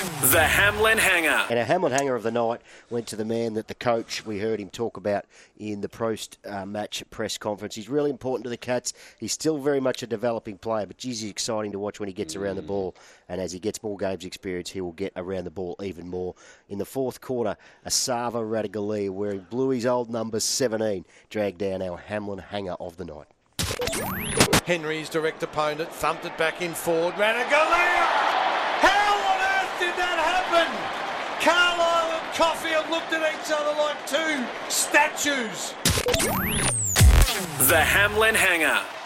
The Hamlin Hanger. And our Hamlin Hanger of the night went to the man that the coach, we heard him talk about in the post-match press conference. He's really important to the Cats. He's still very much a developing player, but geez, he's exciting to watch when he gets around the ball. And as he gets more games experience, he will get around the ball even more. In the fourth quarter, Asava Radigali, wearing Bluey's old number 17, dragged down our Hamlin Hanger of the night. Henry's direct opponent thumped it back in forward. Radigali! How on earth did that happen? Carlisle and Caulfield looked at each other like two statues. The Hamlin Hanger.